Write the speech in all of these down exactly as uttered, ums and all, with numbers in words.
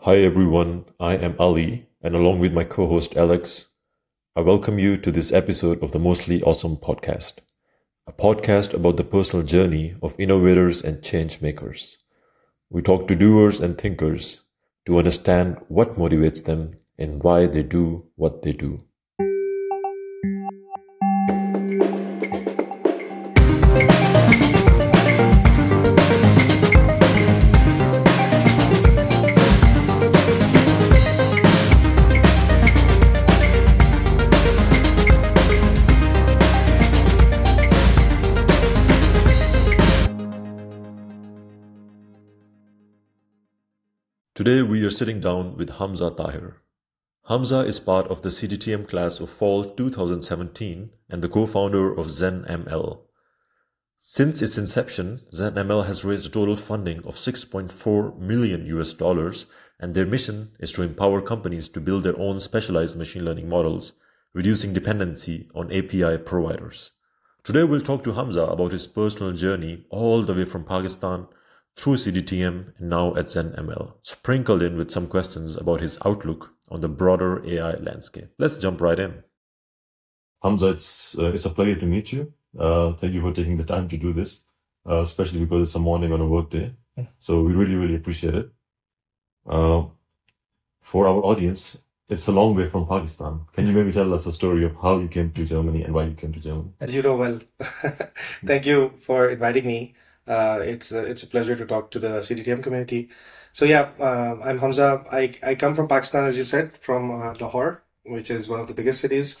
Hi everyone, I am Ali, and along with my co-host Alex, I welcome you to this episode of the Mostly Awesome podcast, a podcast about the personal journey of innovators and change makers. We talk to doers and thinkers to understand what motivates them and why they do what they do. Today we are sitting down with Hamza Tahir. Hamza is part of the C D T M class of fall two thousand seventeen and the co-founder of ZenML. Since its inception, ZenML has raised a total funding of six point four million U S dollars, and their mission is to empower companies to build their own specialized machine learning models, reducing dependency on A P I providers. Today we'll talk to Hamza about his personal journey all the way from Pakistan through C D T M and now at ZenML, sprinkled in with some questions about his outlook on the broader A I landscape. Let's jump right in. Hamza, it's, uh, it's a pleasure to meet you. Uh, thank you for taking the time to do this, uh, especially because it's a morning on a work day. Yeah. So we really, really appreciate it. Uh, for our audience, it's a long way from Pakistan. Can you maybe tell us a story of how you came to Germany and why you came to Germany? As you know well, thank you for inviting me. Uh, it's a, it's a pleasure to talk to the C D T M community. So yeah, uh, I'm Hamza. I, I come from Pakistan, as you said, from uh, Lahore, which is one of the biggest cities.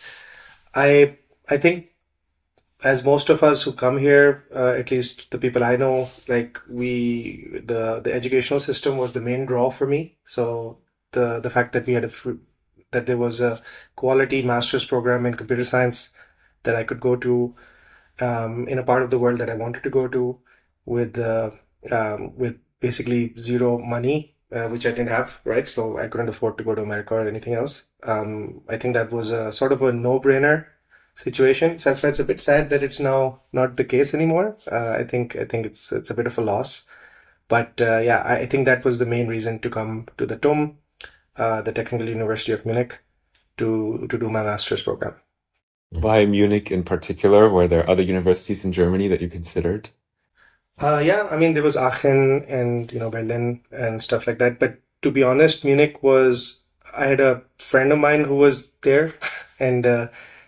I I think, as most of us who come here, uh, at least the people I know, like we, the the educational system was the main draw for me. So the the fact that we had a that there was a quality master's program in computer science that I could go to um, in a part of the world that I wanted to go to, with uh, um, with basically zero money, uh, which I didn't have, right? So I couldn't afford to go to America or anything else. Um, I think that was a sort of a no-brainer situation. So that's why it's a bit sad that it's now not the case anymore. Uh, I think I think it's it's a bit of a loss. But uh, yeah, I, I think that was the main reason to come to the T U M, uh, the Technical University of Munich, to to do my master's program. Why Munich in particular? Were there other universities in Germany that you considered? Uh, yeah, I mean, there was Aachen and, you know, Berlin and stuff like that. But to be honest, Munich was, I had a friend of mine who was there and uh,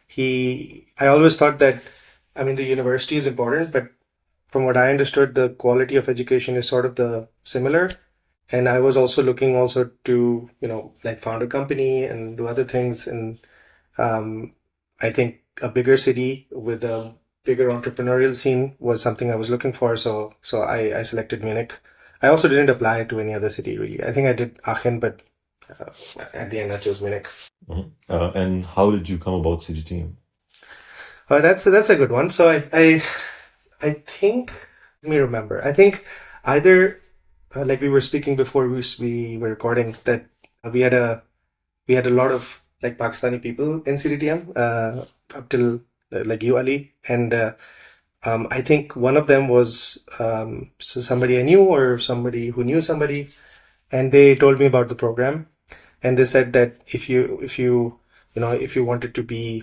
he, I always thought that, I mean, the university is important, but from what I understood, the quality of education is sort of the similar. And I was also looking also to, you know, like found a company and do other things. And um, I think a bigger city with a bigger entrepreneurial scene was something I was looking for. So, so I, I selected Munich. I also didn't apply to any other city really. I think I did Aachen, but uh, at the end I chose Munich. Mm-hmm. Uh, and how did you come about C D T M? Uh, that's, that's a good one. So I, I, I think, let me remember, I think either, uh, like we were speaking before we, we were recording, that we had a, we had a lot of like Pakistani people in C D T M, uh, up till like you, Ali. And uh, um, I think one of them was um, so somebody I knew or somebody who knew somebody. And they told me about the program. And they said that if you, if you, you know, if you wanted to be,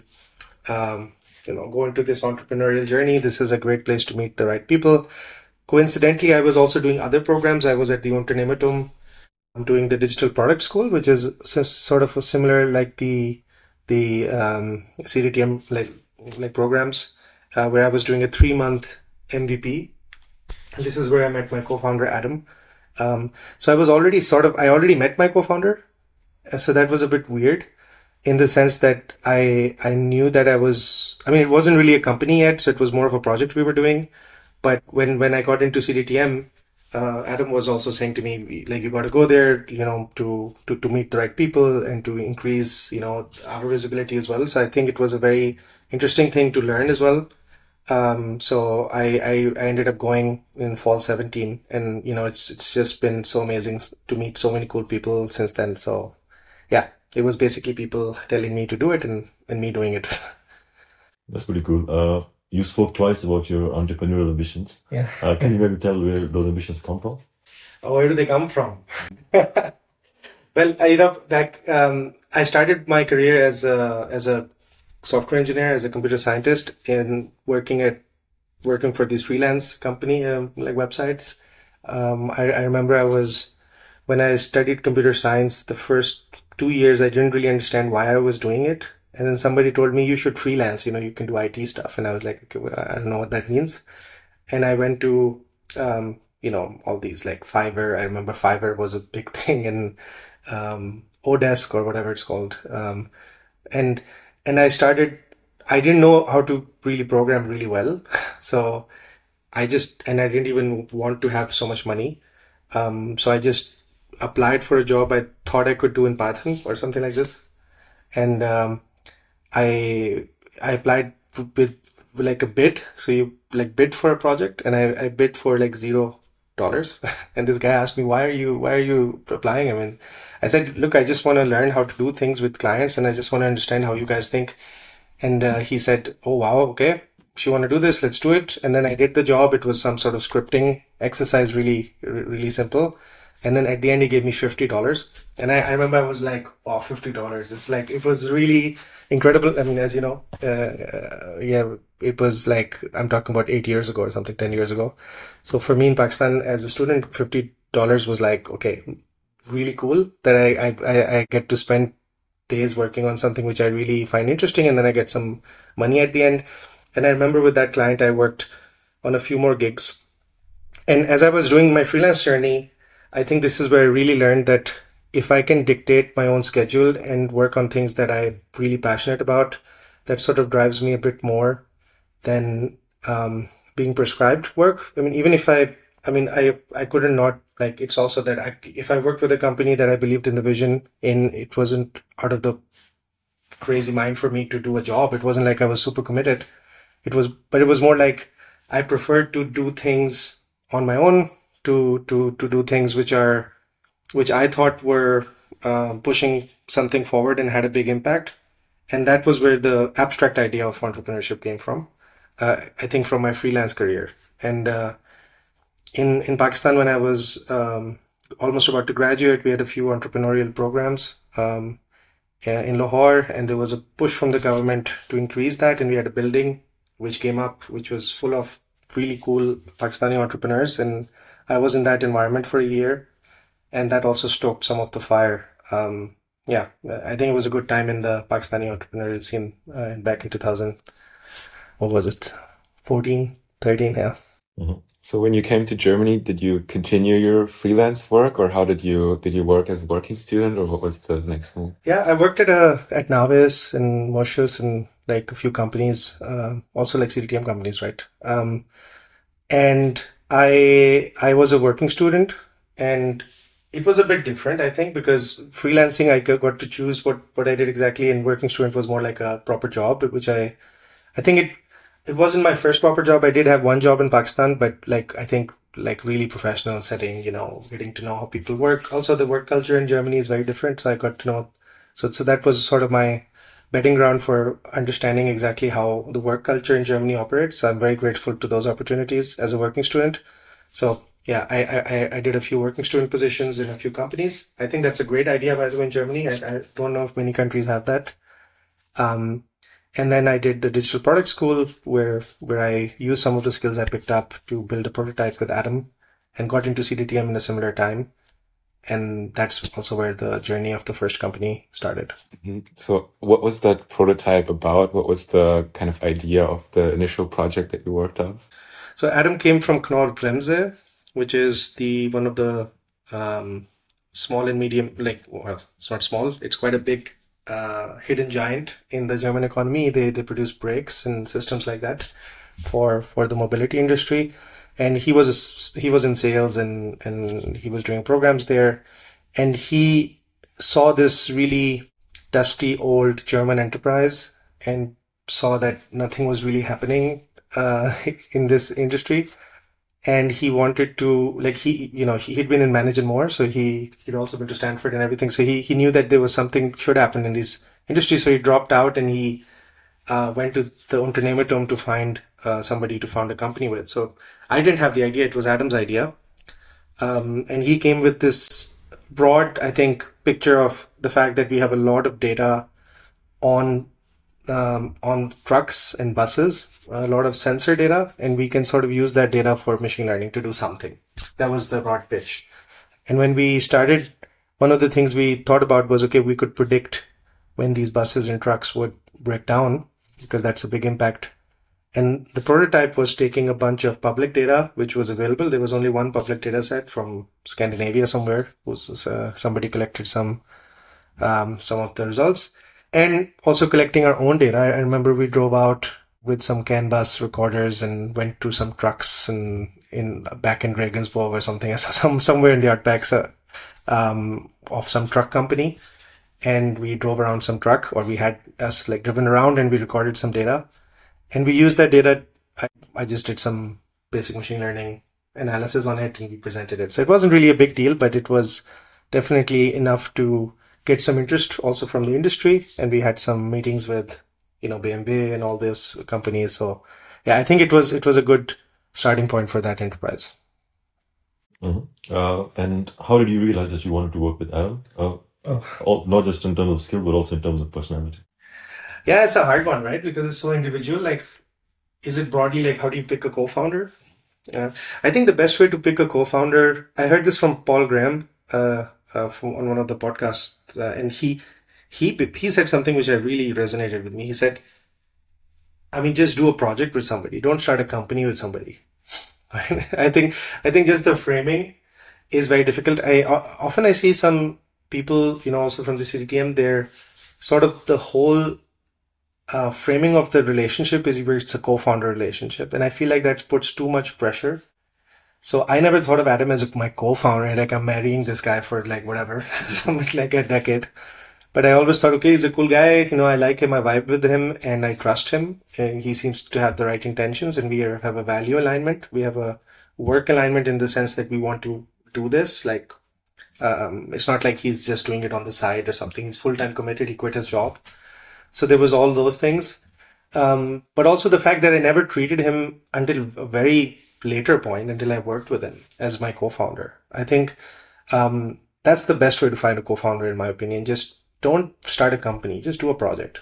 um, you know, go into this entrepreneurial journey, this is a great place to meet the right people. Coincidentally, I was also doing other programs. I was at the Unternehmertum. I'm doing the digital product school, which is sort of a similar like the, the um, C D T M, like, like programs, uh, where I was doing a three month M V P. And this is where I met my co-founder, Adam. Um, so I was already sort of, I already met my co-founder. So that was a bit weird in the sense that I, I knew that I was, I mean, it wasn't really a company yet. So it was more of a project we were doing. But when, when I got into C D T M, uh, Adam was also saying to me, like, you got to go there, you know, to, to, to meet the right people and to increase, you know, our visibility as well. So I think it was a very interesting thing to learn as well. Um, so I, I, I ended up going in fall seventeen and, you know, it's, it's just been so amazing to meet so many cool people since then. So yeah, it was basically people telling me to do it and, and me doing it. That's pretty cool. Uh, you spoke twice about your entrepreneurial ambitions. Yeah. Uh, can you maybe tell where those ambitions come from? Oh, where do they come from? Well, I, you know, back, um, I started my career as a, as a software engineer, as a computer scientist, in working at working for this freelance company, um, like websites. Um, I, I remember I was when I studied computer science, the first two years I didn't really understand why I was doing it, and then somebody told me you should freelance. You know, you can do I T stuff, and I was like, okay, well, I don't know what that means. And I went to, um, you know, all these like Fiverr. I remember Fiverr was a big thing, and um, Odesk or whatever it's called. Um, and and I started. I didn't know how to really program really well, so I just and I didn't even want to have so much money. Um, so I just applied for a job I thought I could do in Python or something like this, and um, I I applied with like a bid. So you like bid for a project, and I, I bid for like zero dollars. And this guy asked me, "Why are you Why are you applying?" I mean, I said, "Look, I just want to learn how to do things with clients, and I just want to understand how you guys think." And uh, he said, "Oh wow, okay. If you want to do this, let's do it." And then I did the job. It was some sort of scripting exercise, really, really simple. And then at the end, he gave me fifty dollars. And I, I remember I was like, "Oh, fifty dollars. It's like, it was really incredible." I mean, as you know, uh, uh, yeah, it was like, I'm talking about eight years ago or something, ten years ago. So for me in Pakistan as a student, fifty dollars was like, okay, really cool that I, I, I get to spend days working on something which I really find interesting, and then I get some money at the end. And I remember with that client, I worked on a few more gigs. And as I was doing my freelance journey, I think this is where I really learned that if I can dictate my own schedule and work on things that I'm really passionate about, that sort of drives me a bit more than um, being prescribed work. I mean, even if I, I mean, I, I couldn't not, like, it's also that I, if I worked with a company that I believed in the vision in, it wasn't out of the crazy mind for me to do a job. It wasn't like I was super committed. It was, but it was more like I preferred to do things on my own, to, to, to do things which are, which I thought were uh, pushing something forward and had a big impact. And that was where the abstract idea of entrepreneurship came from. Uh, I think from my freelance career. And, uh, In, in Pakistan, when I was um, almost about to graduate, we had a few entrepreneurial programs um, in Lahore, and there was a push from the government to increase that. And we had a building which came up, which was full of really cool Pakistani entrepreneurs. And I was in that environment for a year, and that also stoked some of the fire. Um, yeah, I think it was a good time in the Pakistani entrepreneurial scene uh, back in two thousand. What was it? fourteen, thirteen, yeah. Mm-hmm. So when you came to Germany, did you continue your freelance work, or how did you did you work as a working student, or what was the next move? Yeah, I worked at a at Navis and Moshus and like a few companies, uh, also like C D T M companies, right? Um, and I I was a working student, and it was a bit different, I think, because freelancing I got to choose what what I did exactly, and working student was more like a proper job, which I I think it. It wasn't my first proper job. I did have one job in Pakistan, but like, I think like really professional setting, you know, getting to know how people work. Also, the work culture in Germany is very different. So I got to know, so, so that was sort of my bedding ground for understanding exactly how the work culture in Germany operates. So I'm very grateful to those opportunities as a working student. So yeah, I, I, I did a few working student positions in a few companies. I think that's a great idea, by the way, in Germany. I, I don't know if many countries have that. Um, And then I did the digital product school where, where I used some of the skills I picked up to build a prototype with Atom, and got into C D T M in a similar time. And that's also where the journey of the first company started. Mm-hmm. So what was that prototype about? What was the kind of idea of the initial project that you worked on? So Atom came from Knorr Bremse, which is the one of the um, small and medium, like, well, it's not small, it's quite a big Uh, hidden giant in the German economy. They they produce brakes and systems like that for for the mobility industry. And he was a, he was in sales, and and he was doing programs there. And he saw this really dusty old German enterprise and saw that nothing was really happening uh, in this industry. And he wanted to, like, he, you know, he, he'd been in Manage and More, so he, he'd also been to Stanford and everything. So he, he knew that there was something should happen in this industry. So he dropped out, and he uh, went to the Unternehmertum to find uh, somebody to found a company with. So I didn't have the idea. It was Adam's idea. Um, and he came with this broad, I think, picture of the fact that we have a lot of data on um, on trucks and buses, a lot of sensor data, and we can sort of use that data for machine learning to do something. That was the broad pitch. And when we started, one of the things we thought about was, okay, we could predict when these buses and trucks would break down, because that's a big impact. And the prototype was taking a bunch of public data, which was available. There was only one public data set from Scandinavia somewhere. Was, uh, somebody collected some um, some of the results. And also collecting our own data. I remember we drove out with some CAN bus recorders and went to some trucks and in back in Regensburg or something, some somewhere in the outbacks uh, um, of some truck company. And we drove around some truck, or we had us like driven around and we recorded some data. And we used that data. I, I just did some basic machine learning analysis on it and we presented it. So it wasn't really a big deal, but it was definitely enough to get some interest also from the industry. And we had some meetings with, you know, B M W and all those companies. So yeah, I think it was, it was a good starting point for that enterprise. Mm-hmm. Uh, and how did you realize that you wanted to work with Adam? Uh, oh. all, not just in terms of skill, but also in terms of personality. Yeah, it's a hard one, right? Because it's so individual. Like, is it broadly like, how do you pick a co-founder? Uh, I think the best way to pick a co-founder, I heard this from Paul Graham uh, uh, from, on one of the podcasts, uh, and he he he said something which I really resonated with me. He said, I mean, just do a project with somebody. Don't start a company with somebody. I think I think just the framing is very difficult. I often I see some people, you know, also from the C D T M, they're sort of the whole uh, framing of the relationship is where it's a co-founder relationship. And I feel like that puts too much pressure. So I never thought of Adam as my co-founder, like I'm marrying this guy for like whatever, something like a decade. But I always thought, okay, he's a cool guy. You know, I like him, I vibe with him, and I trust him. And he seems to have the right intentions, and we have a value alignment. We have a work alignment in the sense that we want to do this. Like, um, it's not like he's just doing it on the side or something. He's full-time committed. He quit his job. So there was all those things. Um, but also the fact that I never treated him until a very later point, until I worked with him as my co-founder. I think um, that's the best way to find a co-founder, in my opinion. Just don't start a company, just do a project.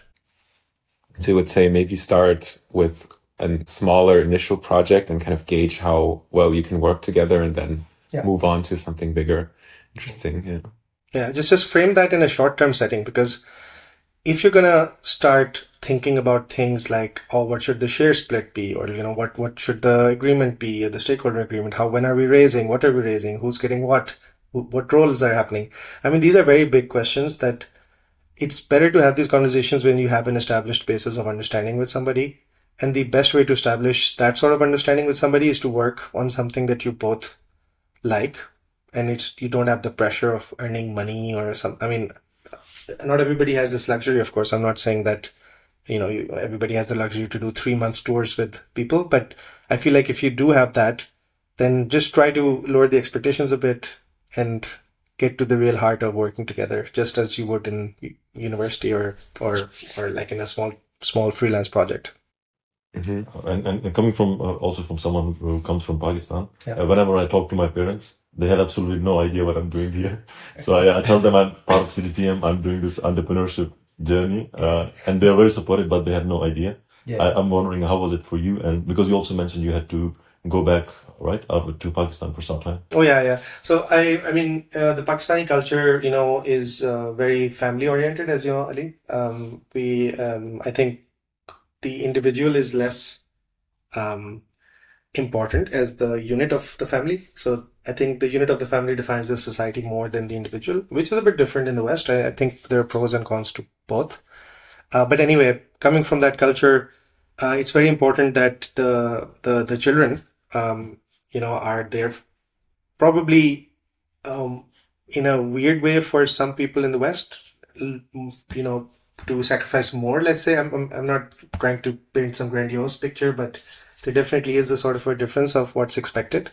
So you would say maybe start with a smaller initial project and kind of gauge how well you can work together and then yeah. move on to something bigger. Interesting. Yeah. Yeah. Just, just frame that in a short-term setting, because if you're going to start thinking about things like, oh, what should the share split be? Or, you know, what, what should the agreement be, or the stakeholder agreement? How, when are we raising? What are we raising? Who's getting what? What roles are happening? I mean, these are very big questions that it's better to have these conversations when you have an established basis of understanding with somebody. And the best way to establish that sort of understanding with somebody is to work on something that you both like. And it's, you don't have the pressure of earning money or some, I mean, not everybody has this luxury, of course. I'm not saying that, you know, you, everybody has the luxury to do three months tours with people, but I feel like if you do have that, then just try to lower the expectations a bit and get to the real heart of working together, just as you would in university or or or like in a small small freelance project. Mm-hmm. And, and coming from uh, also from someone who comes from Pakistan, yeah. uh, whenever I talk to my parents, they had absolutely no idea what I'm doing here. So I, I tell them I'm part of C D T M, I'm doing this entrepreneurship journey, uh, and they're very supportive, but they had no idea. Yeah. I, I'm wondering, how was it for you? And because you also mentioned you had to go back, right, uh, to Pakistan for some time. Oh yeah, yeah. So I, I mean, uh, the Pakistani culture, you know, is uh, very family oriented, as you know, Ali. Um, we, um, I think, the individual is less um, important as the unit of the family. So I think the unit of the family defines the society more than the individual, which is a bit different in the West. I, I think there are pros and cons to both. Uh, but anyway, coming from that culture, uh, it's very important that the the the children, um, you know, are there. Probably, um, in a weird way, for some people in the West, you know, to sacrifice more. Let's say I'm I'm, I'm not trying to paint some grandiose picture, but there definitely is a sort of a difference of what's expected.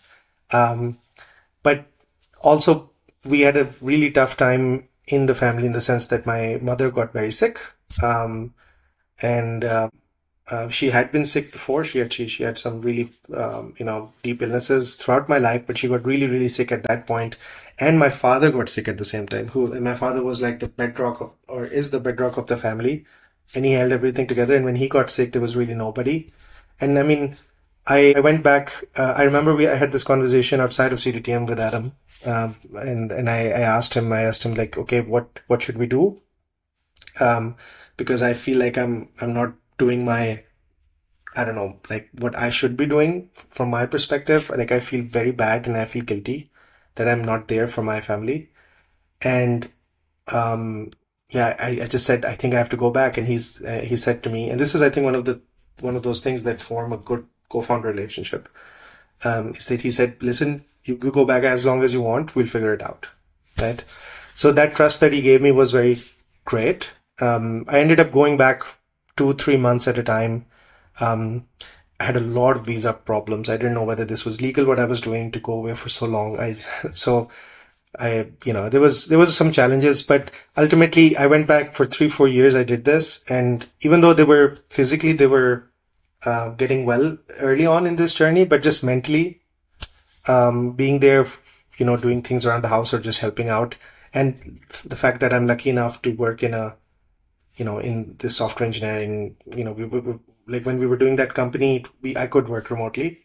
Um, but also we had a really tough time in the family in the sense that my mother got very sick. Um, and, uh, uh, she had been sick before. She had, she, she had some really, um, you know, deep illnesses throughout my life, but she got really, really sick at that point. and my father got sick at the same time. Who and my father was like the bedrock of, or is the bedrock of the family, and he held everything together. And when he got sick, there was really nobody. And I mean, I, I went back. Uh, I remember we I had this conversation outside of C D T M with Adam, um, and and I, I asked him. I asked him like, okay, what what should we do? Um, because I feel like I'm I'm not doing my, I don't know, like what I should be doing from my perspective. Like I feel very bad and I feel guilty that I'm not there for my family. And um, yeah, I, I just said I think I have to go back. And he's uh, he said to me, and this is I think one of the one of those things that form a good co-founder relationship. Um, is that he said, listen, you could go back as long as you want. We'll figure it out, right? So that trust that he gave me was very great. Um, I ended up going back two, three months at a time. Um, I had a lot of visa problems. I didn't know whether this was legal, what I was doing to go away for so long. I, so I, you know, there was, there was some challenges, but ultimately I went back for three, four years. I did this. And even though they were physically, they were, uh, getting well early on in this journey, but just mentally, um, being there, you know, doing things around the house or just helping out. And the fact that I'm lucky enough to work in a, you know, in this software engineering, you know, we, we, we like when we were doing that company, we, I could work remotely.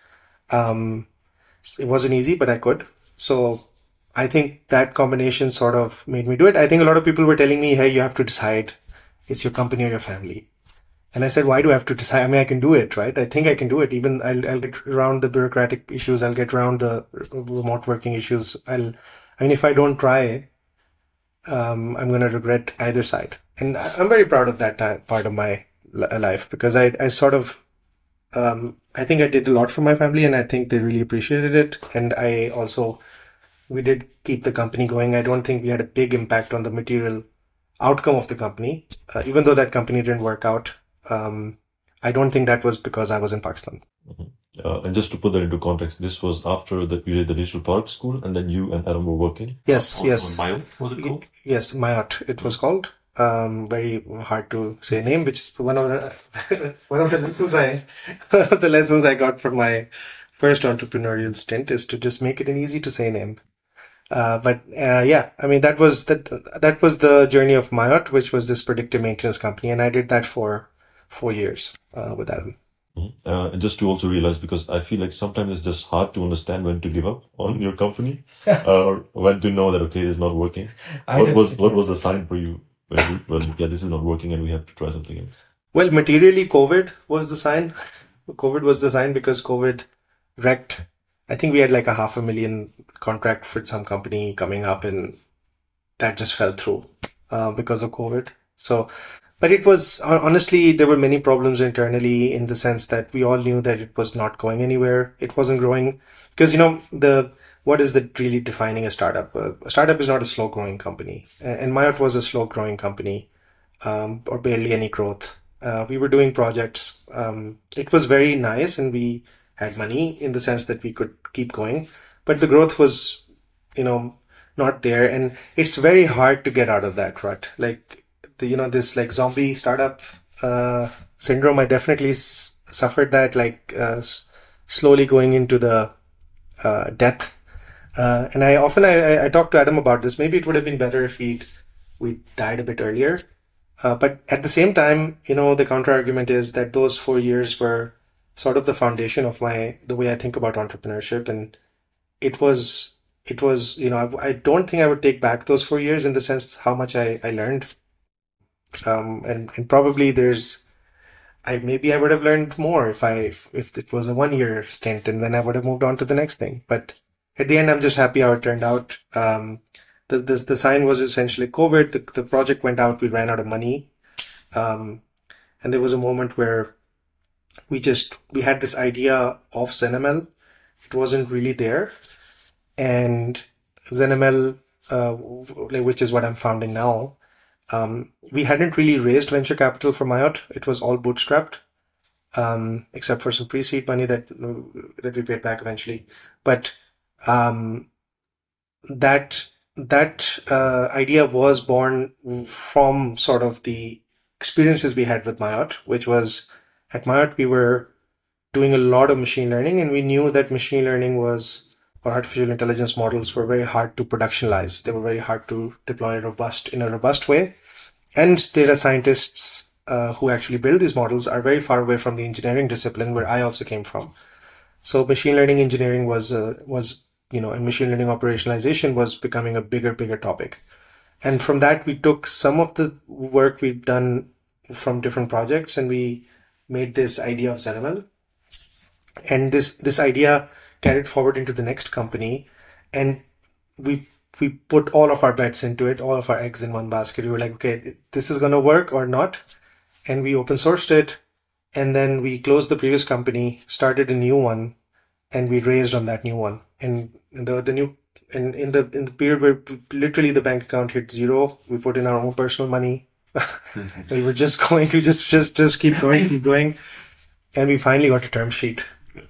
Um, it wasn't easy, but I could. So I think that combination sort of made me do it. I think a lot of people were telling me, hey, you have to decide it's your company or your family. And I said, why do I have to decide? I mean, I can do it, right? I think I can do it. Even I'll, I'll get around the bureaucratic issues. I'll get around the remote working issues. I'll, I mean, if I don't try, um, I'm going to regret either side. And I'm very proud of that time, part of my life, because I, I sort of, um, I think I did a lot for my family and I think they really appreciated it. And I also, we did keep the company going. I don't think we had a big impact on the material outcome of the company, uh, even though that company didn't work out. Um, I don't think that was because I was in Pakistan. Mm-hmm. Uh, and just to put that into context, this was after that you did the digital product school and then you and Adam were working? Yes, on, yes. On Mayot, was it called? Yes, Mayot, it was called. Um, very hard to say name, which is one of the, one of the lessons I, one of the lessons I got from my first entrepreneurial stint is to just make it an easy to say name. Uh, but, uh, yeah, I mean, that was, that, that was the journey of Mayot, which was this predictive maintenance company. And I did that for four years, uh, with Adam. Mm-hmm. Uh, and just to also realize, because I feel like sometimes it's just hard to understand when to give up on your company, uh, or when to know that, okay, it's not working. What was, what was the sign for you? Well, well, yeah, this is not working and we have to try something else. Well, materially, COVID was the sign. COVID was the sign because COVID wrecked. I think we had like a half a million contract with some company coming up and that just fell through, uh, because of COVID. So, but it was, honestly, there were many problems internally in the sense that we all knew that it was not going anywhere. It wasn't growing because, you know, the, what is the really defining a startup? A startup is not a slow growing company. And Mayot was a slow growing company, um, or barely any growth. Uh, we were doing projects. Um, it was very nice and we had money in the sense that we could keep going, but the growth was, you know, not there. And it's very hard to get out of that rut. Like the, you know, this like zombie startup, uh, syndrome. I definitely s- suffered that, like, uh, s- slowly going into the, uh, death. Uh, and I often, I, I talk to Adam about this. Maybe it would have been better if we'd, we died a bit earlier. Uh, but at the same time, you know, the counter argument is that those four years were sort of the foundation of my, the way I think about entrepreneurship. And it was, it was, you know, I, I don't think I would take back those four years in the sense how much I, I learned. Um, and, and probably there's, I, maybe I would have learned more if I, if, if it was a one year stint and then I would have moved on to the next thing. But at the end, I'm just happy how it turned out. Um, the, the, the sign was essentially COVID. The, the project went out. We ran out of money. Um, and there was a moment where we just, we had this idea of ZenML. It wasn't really there. And ZenML, uh, which is what I'm founding now, um, we hadn't really raised venture capital for Mayot. It was all bootstrapped, um, except for some pre-seed money that, that we paid back eventually. But, um, that, that, uh, idea was born from sort of the experiences we had with Mayot, which was at Mayot, we were doing a lot of machine learning and we knew that machine learning was or artificial intelligence models were very hard to productionalize. They were very hard to deploy robust in a robust way. And data scientists uh, who actually build these models are very far away from the engineering discipline where I also came from. So machine learning engineering was, uh, was you know, and machine learning operationalization was becoming a bigger, bigger topic. And from that, we took some of the work we've done from different projects and we made this idea of ZenML. And this, this idea carried forward into the next company. And we we put all of our bets into it, all of our eggs in one basket. We were like, okay, this is going to work or not. And we open sourced it. And then we closed the previous company, started a new one, and we raised on that new one. And the the new in, in the in the period where literally the bank account hit zero, we put in our own personal money. We were just going to just just just keep going, keep going. And we finally got a term sheet.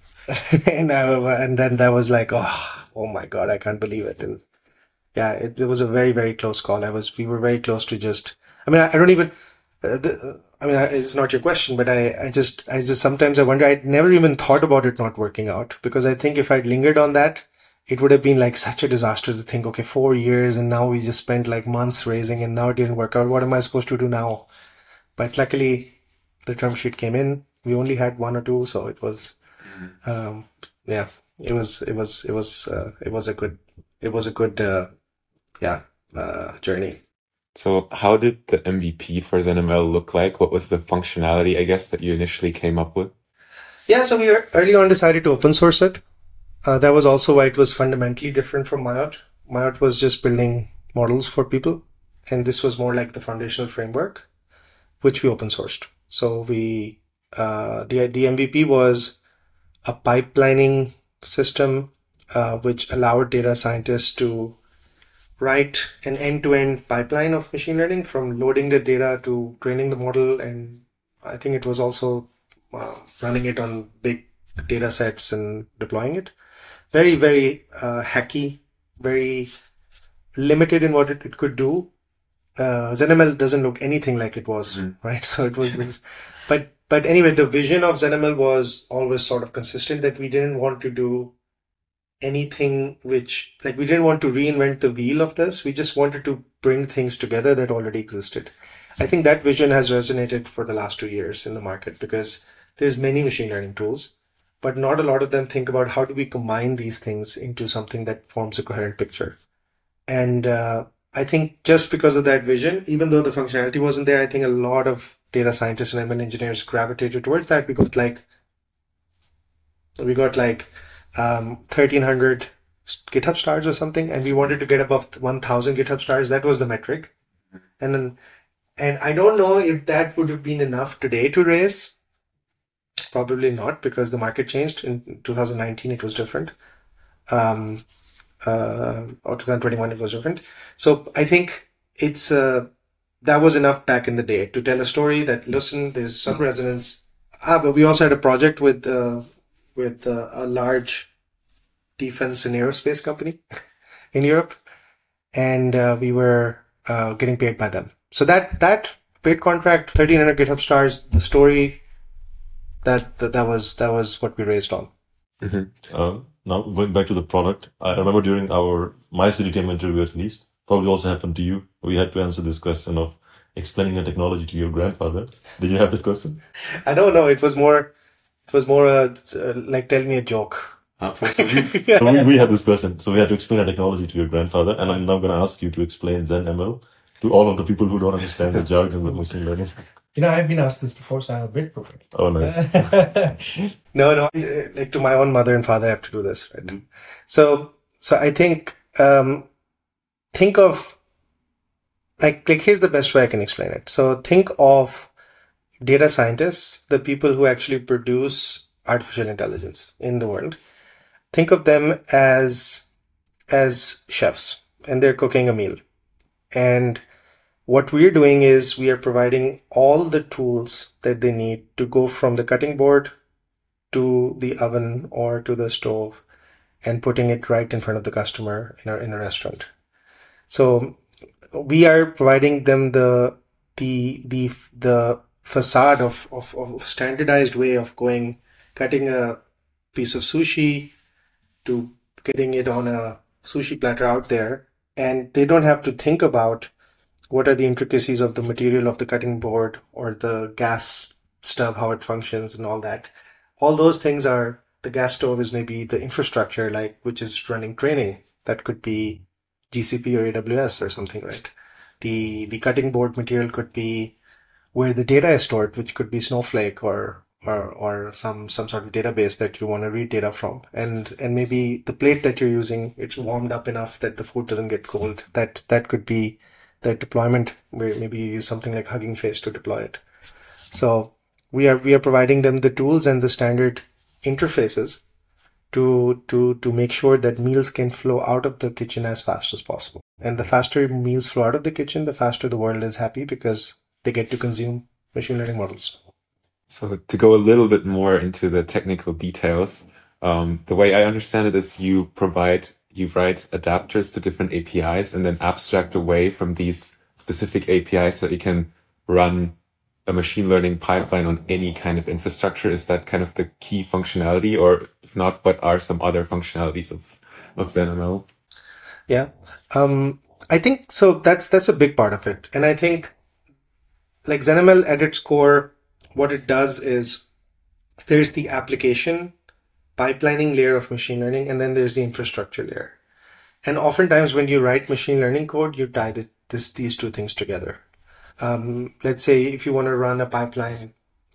and I, and then that was like, oh, oh my God, I can't believe it. And yeah, it, it was a very, very close call. I was, we were very close to just, I mean, I, I don't even, uh, the, I mean, I, it's not your question, but I, I just, I just, sometimes I wonder, I'd never even thought about it not working out because I think if I'd lingered on that, it would have been like such a disaster to think, okay, four years and now we just spent like months raising and now it didn't work out. What am I supposed to do now? But luckily the term sheet came in. We only had one or two, so it was, um, yeah, it was, it was, it was, uh, it was a good, it was a good, uh, yeah, uh, journey. So how did the M V P for ZenML look like? What was the functionality, I guess, that you initially came up with? Yeah, so we early on decided to open source it. Uh, that was also why it was fundamentally different from Mayot. Mayot was just building models for people. And this was more like the foundational framework, which we open sourced. So we, uh, the, the M V P was a pipelining system, uh, which allowed data scientists to write an end-to-end pipeline of machine learning from loading the data to training the model. And I think it was also uh, running it on big data sets and deploying it. Very, very uh, hacky, very limited in what it, it could do. Uh, ZenML doesn't look anything like it was, mm. right? So it was this, but, but anyway, the vision of ZenML was always sort of consistent that we didn't want to do anything which, like, we didn't want to reinvent the wheel of this. We just wanted to bring things together that already existed. I think that vision has resonated for the last two years in the market because there's many machine learning tools, but not a lot of them think about how do we combine these things into something that forms a coherent picture. And uh, I think just because of that vision, even though the functionality wasn't there, I think a lot of data scientists and M L engineers gravitated towards that. We got like, we got like um, thirteen hundred GitHub stars or something, and we wanted to get above one thousand GitHub stars. That was the metric. And then, and I don't know if that would have been enough today to raise. Probably not, because the market changed. In two thousand nineteen, it was different. Um, uh, or two thousand twenty-one, it was different. So I think it's, uh, that was enough back in the day to tell a story that, listen, there's some resonance. Ah, but we also had a project with, uh, with uh, a large defense and aerospace company in Europe. And, uh, we were, uh, getting paid by them. So that, that paid contract, thirteen hundred GitHub stars, the story, that, that, that was, that was what we raised on. Mm-hmm. Um, now going back to the product, I remember during our, my C D T M interview at least, probably also happened to you. We had to answer this question of explaining a technology to your grandfather. Did you have that question? I don't know. It was more, it was more uh, uh, like tell me a joke. Uh, so we, so we, we had this question. So we had to explain a technology to your grandfather. And I'm now going to ask you to explain ZenML to all of the people who don't understand the jargon of machine learning. You know, I've been asked this before, so I'm a bit prepared. Oh, nice. no, no, like to my own mother and father, I have to do this, right? Mm-hmm. So, so I think, um, think of, like, like, here's the best way I can explain it. So think of data scientists, the people who actually produce artificial intelligence in the world. Think of them as, as chefs, and they're cooking a meal. And what we're doing is we are providing all the tools that they need to go from the cutting board to the oven or to the stove and putting it right in front of the customer in a, in a restaurant. So we are providing them the, the, the, the facade of, of, of standardized way of going, cutting a piece of sushi to getting it on a sushi platter out there, and they don't have to think about what are the intricacies of the material of the cutting board or the gas stove, how it functions and all that. All those things are, the gas stove is maybe the infrastructure, like, which is running training. That could be G C P or A W S or something, right? The, the cutting board material could be where the data is stored, which could be Snowflake or, or, or some, some sort of database that you want to read data from. And, and maybe the plate that you're using, it's warmed up enough that the food doesn't get cold. That, that could be the deployment where maybe you use something like Hugging Face to deploy it. So we are, we are providing them the tools and the standard interfaces to, to, to make sure that meals can flow out of the kitchen as fast as possible. And the faster meals flow out of the kitchen, the faster the world is happy because they get to consume machine learning models. So to go a little bit more into the technical details, um, the way I understand it is you provide, you write adapters to different A P Is and then abstract away from these specific A P Is so that you can run a machine learning pipeline on any kind of infrastructure. Is that kind of the key functionality, or if not, what are some other functionalities of, of ZenML? Yeah. Um, I think so. That's, that's a big part of it. And I think like ZenML at its core, what it does is there's the application pipelining layer of machine learning, and then there's the infrastructure layer. And oftentimes when you write machine learning code, you tie the, this, these two things together. Um, let's say if you want to run a pipeline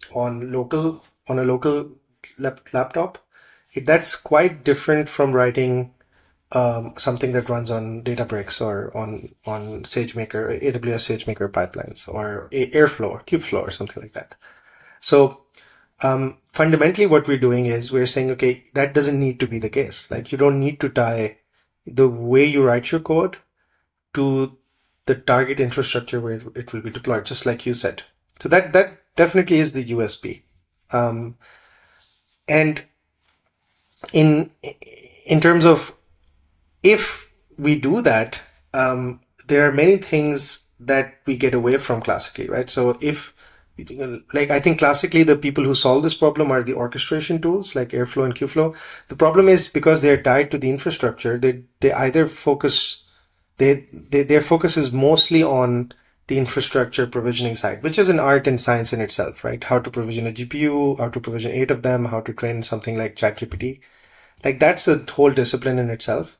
on local, on a local lap, laptop, it, that's quite different from writing um, something that runs on Databricks or on, on SageMaker, A W S SageMaker pipelines, or Airflow or Kubeflow or something like that. So um, fundamentally what we're doing is we're saying, okay, that doesn't need to be the case. Like you don't need to tie the way you write your code to the target infrastructure where it will be deployed, just like you said. So that, that definitely is the U S P. Um, and in, in terms of if we do that, um, there are many things that we get away from classically, right? So if, like, I think classically the people who solve this problem are the orchestration tools like Airflow and Kubeflow. The problem is because they're tied to the infrastructure, they, they either focus They, they, their focus is mostly on the infrastructure provisioning side, which is an art and science in itself, right? How to provision a G P U, how to provision eight of them, how to train something like ChatGPT. Like that's a whole discipline in itself.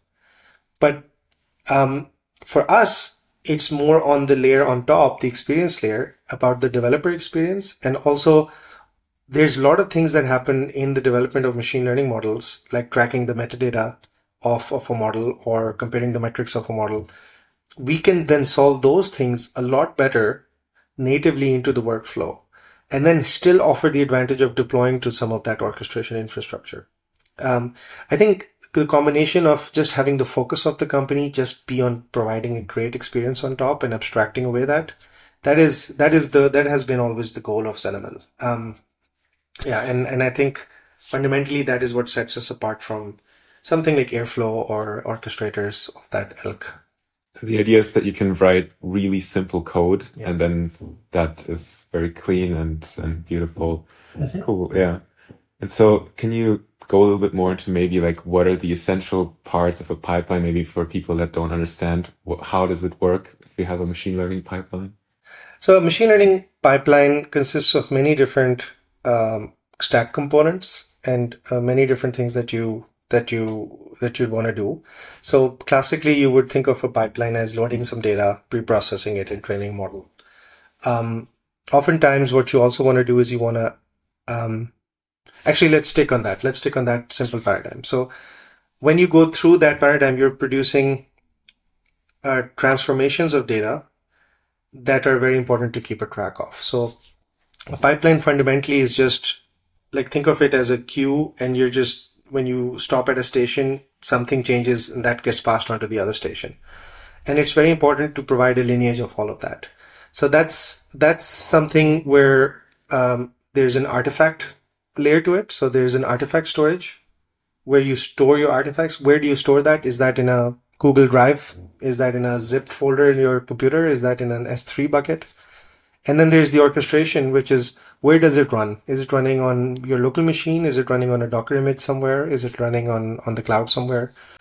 But um, for us, it's more on the layer on top, the experience layer, about the developer experience. And also there's a lot of things that happen in the development of machine learning models, like tracking the metadata Of, of a model or comparing the metrics of a model. We can then solve those things a lot better natively into the workflow and then still offer the advantage of deploying to some of that orchestration infrastructure. Um, I think the combination of just having the focus of the company just be on providing a great experience on top and abstracting away that, that is, that is the, that has been always the goal of ZenML. Um, yeah. And, and I think fundamentally that is what sets us apart from something like Airflow or orchestrators of that ilk. So the idea is that you can write really simple code, yeah. and then that is very clean and, and beautiful. Mm-hmm. Cool. Yeah. And so can you go a little bit more into maybe like what are the essential parts of a pipeline, maybe for people that don't understand what, how does it work if you have a machine learning pipeline? So a machine learning pipeline consists of many different um, stack components and uh, many different things that you that you, that you'd want to do. So classically, you would think of a pipeline as loading some data, pre-processing it and training a model. Um, oftentimes what you also want to do is you want to, um, actually, let's stick on that. Let's stick on that simple paradigm. So when you go through that paradigm, you're producing uh, transformations of data that are very important to keep a track of. So a pipeline fundamentally is just like, think of it as a queue, and you're just, when you stop at a station, something changes and that gets passed on to the other station. And it's very important to provide a lineage of all of that. So that's, that's something where um, there's an artifact layer to it. So there's an artifact storage where you store your artifacts. Where do you store that? Is that in a Google Drive? Is that in a zipped folder in your computer? Is that in an S three bucket? And then there's the orchestration, which is where does it run? Is it running on your local machine? Is it running on a Docker image somewhere? Is it running on, on the cloud somewhere?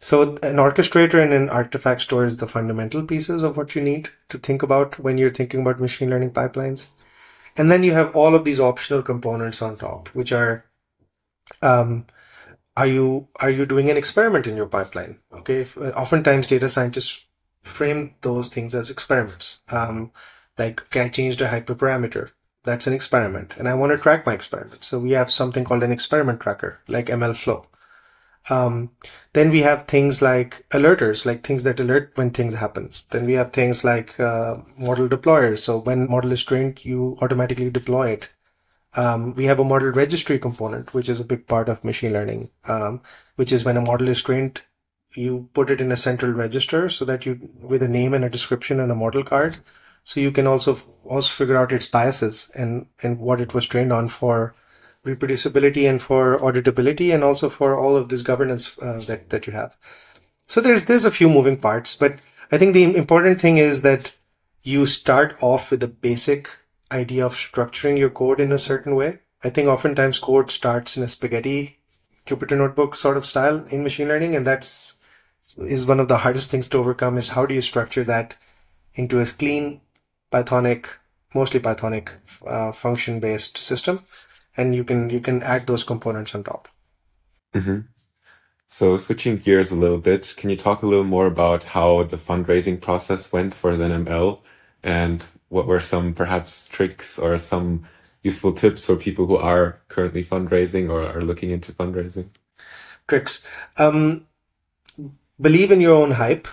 So an orchestrator and an artifact store is the fundamental pieces of what you need to think about when you're thinking about machine learning pipelines. And then you have all of these optional components on top, which are, um, are you are you doing an experiment in your pipeline? Okay, if, uh, oftentimes data scientists frame those things as experiments. Um, like, okay, I changed a hyperparameter. That's an experiment, and I want to track my experiment. So we have something called an experiment tracker, like M L Flow. Um, then we have things like alerters, like things that alert when things happen. Then we have things like uh, model deployers. So when model is trained, you automatically deploy it. Um, we have a model registry component, which is a big part of machine learning, um, which is when a model is trained, you put it in a central register so that you, with a name and a description and a model card, so you can also also figure out its biases and, and what it was trained on for reproducibility and for auditability, and also for all of this governance uh, that, that you have. So there's there's a few moving parts, but I think the important thing is that you start off with a basic idea of structuring your code in a certain way. I think oftentimes code starts in a spaghetti Jupyter Notebook sort of style in machine learning, and that's is one of the hardest things to overcome, is how do you structure that into a clean Pythonic, mostly Pythonic uh, function-based system, and you can you can add those components on top. Mm-hmm. So switching gears a little bit, can you talk a little more about how the fundraising process went for ZenML, and what were some perhaps tricks or some useful tips for people who are currently fundraising or are looking into fundraising? Tricks. Um, believe in your own hype.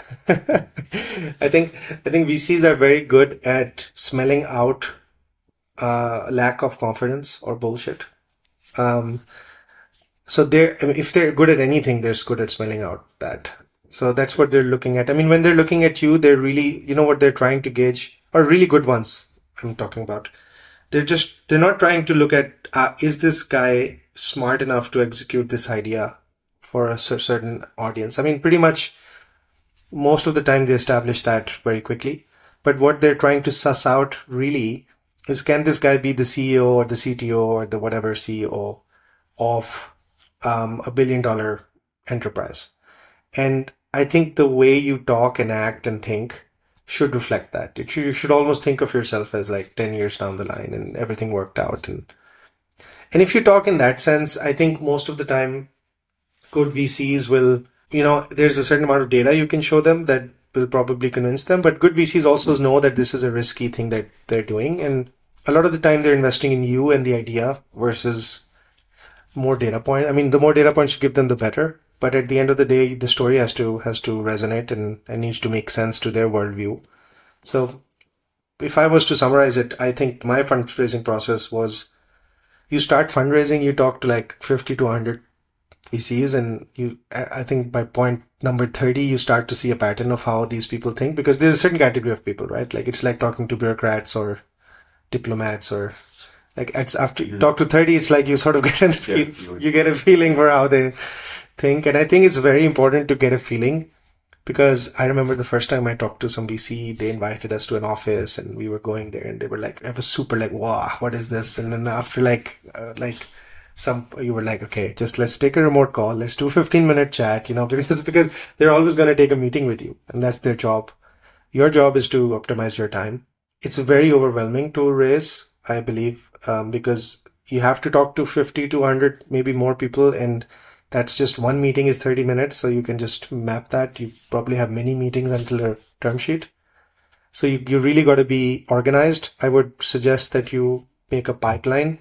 I think I think V Cs are very good at smelling out uh, lack of confidence or bullshit. Um, so they're I mean, if they're good at anything, they're good at smelling out that. So that's what they're looking at. I mean, when they're looking at you, they're really, you know what they're trying to gauge, or really good ones I'm talking about. They're just, they're not trying to look at, uh, is this guy smart enough to execute this idea for a certain audience? I mean, pretty much most of the time they establish that very quickly. But what they're trying to suss out really is, can this guy be the C E O or the C T O or the whatever C E O of um, a billion dollar enterprise? And I think the way you talk and act and think should reflect that. It should, you should almost think of yourself as like ten years down the line and everything worked out. And and if you talk in that sense, I think most of the time good V Cs will, you know, there's a certain amount of data you can show them that will probably convince them. But good V Cs also know that this is a risky thing that they're doing. And a lot of the time they're investing in you and the idea versus more data points. I mean, the more data points you give them, the better. But at the end of the day, the story has to has to resonate and, and needs to make sense to their worldview. So if I was to summarize it, I think my fundraising process was, you start fundraising, you talk to like fifty to one hundred V Cs, and you, I think by point number thirty, you start to see a pattern of how these people think, because there's a certain category of people, right? Like it's like talking to bureaucrats or diplomats, or like it's after you talk to thirty, it's like you sort of get a feel, yeah, you get a feeling for how they think. And I think it's very important to get a feeling, because I remember the first time I talked to some V C, they invited us to an office and we were going there and they were like, I was super like, wow, what is this? And then after like, uh, like some, you were like, okay, just let's take a remote call. Let's do a fifteen minute chat, you know, because, because they're always going to take a meeting with you, and that's their job. Your job is to optimize your time. It's very overwhelming to raise, I believe, um, because you have to talk to fifty to one hundred, maybe more people, and that's just one meeting is thirty minutes. So you can just map that. You probably have many meetings until a term sheet. So you, you really got to be organized. I would suggest that you make a pipeline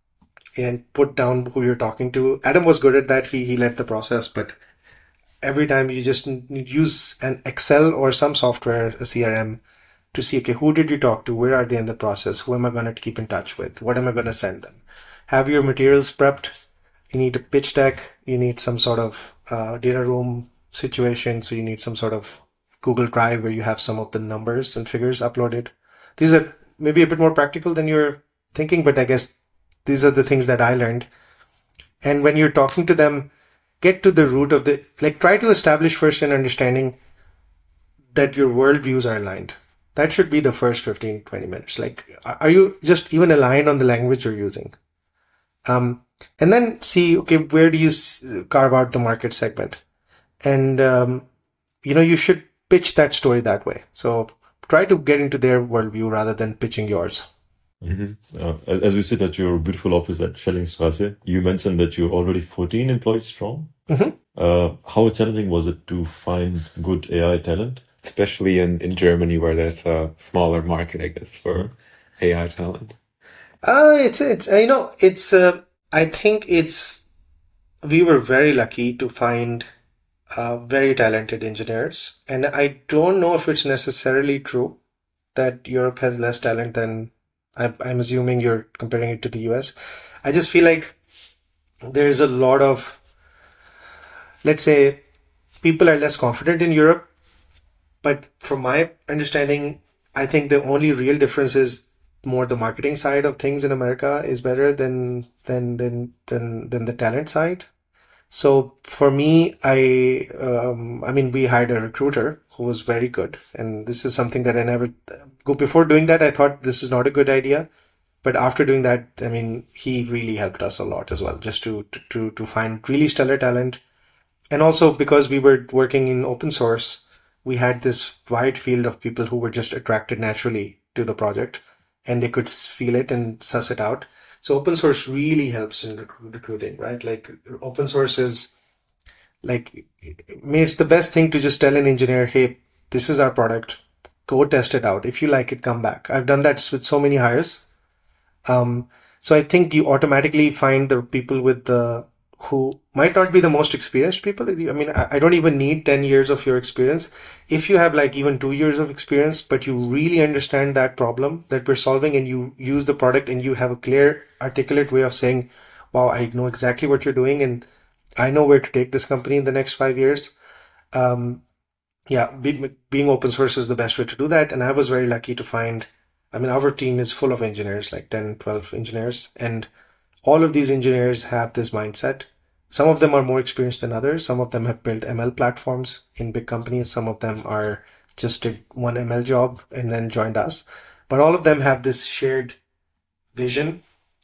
and put down who you're talking to. Adam was good at that. He, he led the process, but every time you just use an Excel or some software, a C R M, to see, okay, who did you talk to? Where are they in the process? Who am I going to keep in touch with? What am I going to send them? Have your materials prepped. You need a pitch deck. You need some sort of uh, data room situation. So you need some sort of Google Drive where you have some of the numbers and figures uploaded. These are maybe a bit more practical than you're thinking, but I guess these are the things that I learned. And when you're talking to them, get to the root of the, like try to establish first an understanding that your worldviews are aligned. That should be the first fifteen, twenty minutes. Like, are you just even aligned on the language you're using? Um, and then see, okay, where do you carve out the market segment? and um, you know, you should pitch that story that way. So try to get into their worldview rather than pitching yours. Mm-hmm. Uh, as we sit at your beautiful office at Schellingstrasse, you mentioned that you're already fourteen employees strong. Mm-hmm. Uh, how challenging was it to find good A I talent? Especially in, in Germany, where there's a smaller market, I guess, for A I talent. Uh, it's, it's, uh, you know, it's, uh, I think it's, we were very lucky to find uh, very talented engineers. And I don't know if it's necessarily true that Europe has less talent than, I, I'm assuming you're comparing it to the U S. I just feel like there's a lot of, let's say, people are less confident in Europe. But from my understanding, I think the only real difference is more the marketing side of things in America is better than than than than, than the talent side. So for me, I um, I mean, we hired a recruiter who was very good, and this is something that I never go before doing that. I thought this is not a good idea, but after doing that, I mean, he really helped us a lot as well, just to to to find really stellar talent, and also because we were working in open source, we had this wide field of people who were just attracted naturally to the project, and they could feel it and suss it out. So open source really helps in recruiting, right? Like open source is like, I mean, it's the best thing to just tell an engineer, hey, this is our product, go test it out. If you like it, come back. I've done that with so many hires. Um, so I think you automatically find the people with the, who might not be the most experienced people. I mean, I don't even need ten years of your experience. If you have like even two years of experience, but you really understand that problem that we're solving and you use the product and you have a clear, articulate way of saying, wow, I know exactly what you're doing and I know where to take this company in the next five years. Um, yeah, be, being open source is the best way to do that. And I was very lucky to find, I mean, our team is full of engineers, like ten, twelve engineers, and all of these engineers have this mindset. Some of them are more experienced than others. Some of them have built M L platforms in big companies. Some of them are just did one M L job and then joined us. But all of them have this shared vision